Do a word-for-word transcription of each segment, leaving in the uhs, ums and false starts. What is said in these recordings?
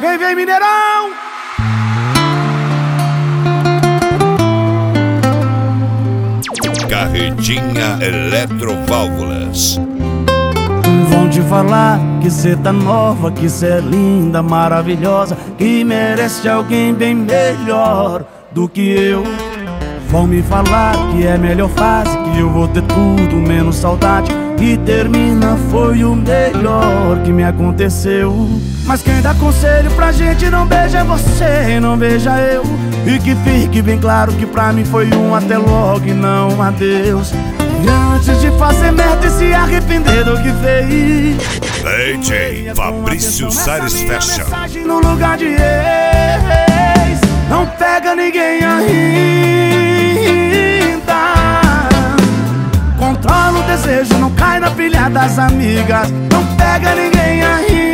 Vem, vem, Mineirão! Carretinha Eletroválvulas. Vão te falar que cê tá nova, que cê é linda, maravilhosa, que merece alguém bem melhor do que eu. Vão me falar que é melhor fase, que eu vou ter tudo menos saudade, e termina foi o melhor que me aconteceu. Mas quem dá conselho pra gente não beija você, não beija eu. E que fique bem claro que pra mim foi um até logo e não um adeus. E antes de fazer merda e se arrepender do que fez, D J Fabrício Salles Fashion. Mensagem no lugar de ex. Não pega ninguém ainda. Controla o desejo, não cai na pilha das amigas. Não pega ninguém ainda.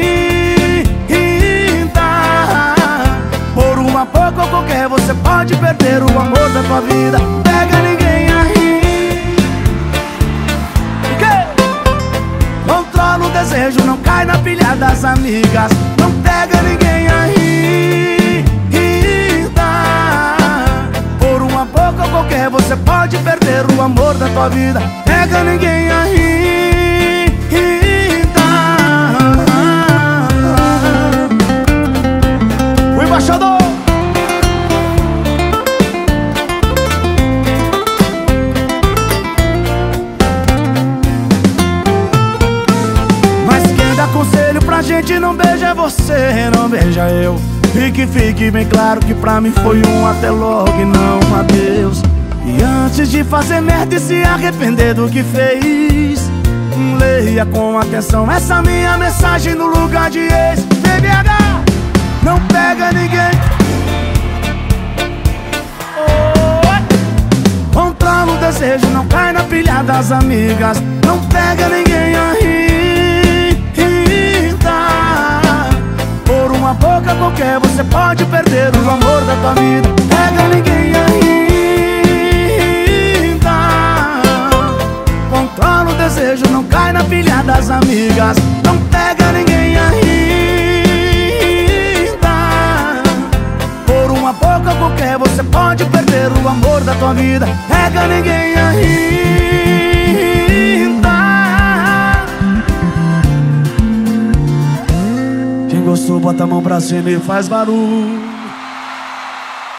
Por uma pouco ou qualquer você pode perder o amor da tua vida. Pega ninguém ainda. Controla o desejo, não cai na pilha das amigas. Não pega ninguém ainda. Por uma pouco ou qualquer você pode perder o amor da tua vida. Pega ninguém ainda. O embaixador. Conselho pra gente não beija você, não beija eu. E que fique bem claro que pra mim foi um até logo e não um adeus. E antes de fazer merda e se arrepender do que fez, leia com atenção essa minha mensagem no lugar de ex. B B H, não pega ninguém. Oh, controla o desejo, não cai na pilha das amigas. Não pega ninguém ainda. Por uma boca qualquer você pode perder o amor da tua vida. Pega ninguém ainda. Controla o desejo, não cai na pilha das amigas. Não pega ninguém ainda. Por uma boca qualquer você pode perder o amor da tua vida. Pega ninguém ainda. Gostou, bota a mão pra cima e faz barulho.